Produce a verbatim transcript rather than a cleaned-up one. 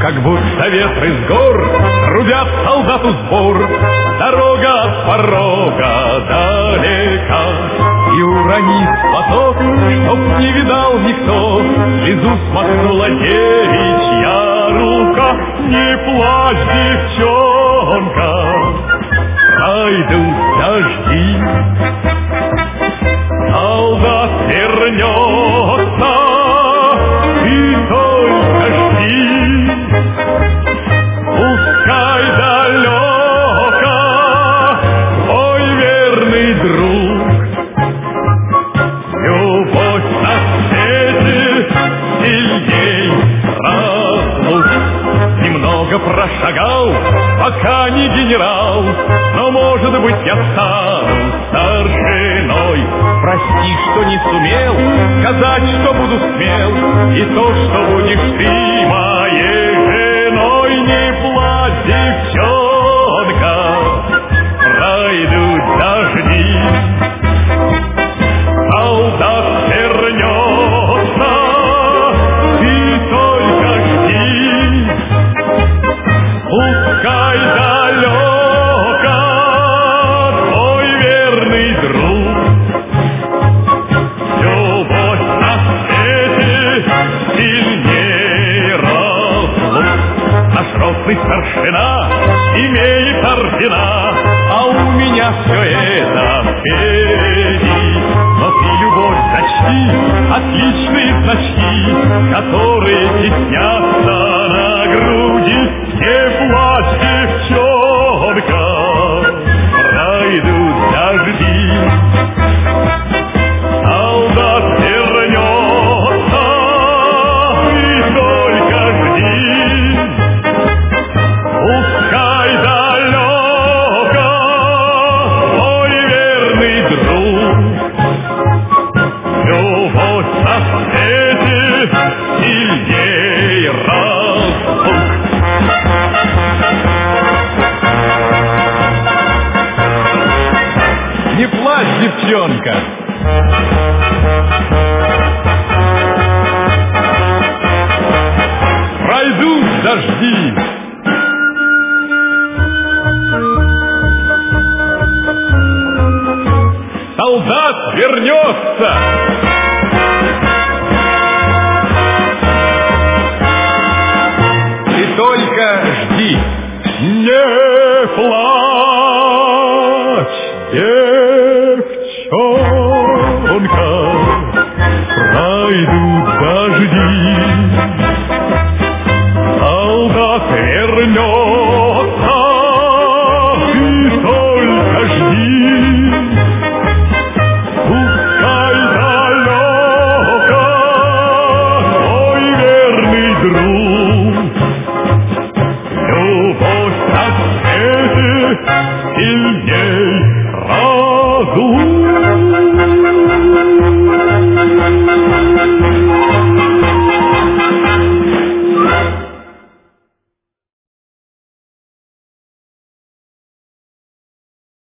как будто ветры с гор трубят солдату сбор. Дорога от порога далека, и уронив платок, чтоб не видал никто, слезу смахнула девичья рука. Не плачь, девчонка, пройдут дожди, солдат вернется, и только жди. Пускай далеко твой верный друг, любовь на свете сильней разлук. Немного прошагал, пока не генерал, но, может быть, я стану старшиной. Прости, что не сумел сказать, что буду смел, и то, что будешь ты моей женой. Не плачь, девчонка, пройдут дожди, солдат вернется, ты только жди. Пускай далеко твой верный друг, любовь на свете сильней разлук. Наш ротный старшина имеет ордена, а у меня все это впереди. Но ты, любовь, зачти отличные значки, которые теснятся на груди. Не плачь, девчонка, пройдут дожди, солдат вернется, и только жди. Пускай далеко твой верный друг, любовь на свете сильней разлук. Не плачь, девчонка, пройдут дожди. Солдат вернется.